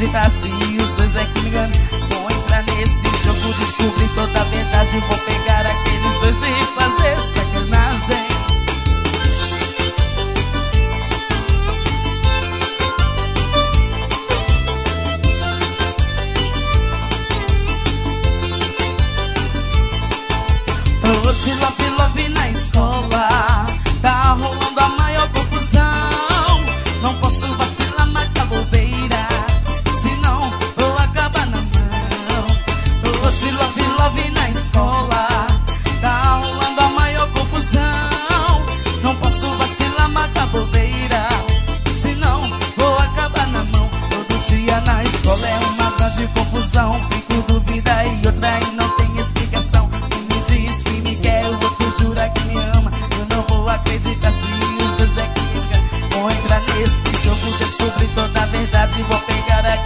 acreditar se os dois é que me enganam. Vou entrar nesse jogo, descobrir toda a verdade. Vou pegar aqueles dois e fazer sacanagem. Hoje love na escola, tá rolando a maior confusão. Não posso vacilar, marcar bobeira, senão vou acabar na mão. Hoje love na escola, tá rolando a maior confusão. Não posso vacilar, marcar bobeira, senão vou acabar na mão. Todo dia na escola é uma grande confusão. Fico dúvida e outra e não tem explicação. Diz que me quer, o outro jura que me ama. Eu não vou acreditar se os dois é que me enganam. Vou entrar nesse jogo, descobrir toda a verdade. Vou pegar aqui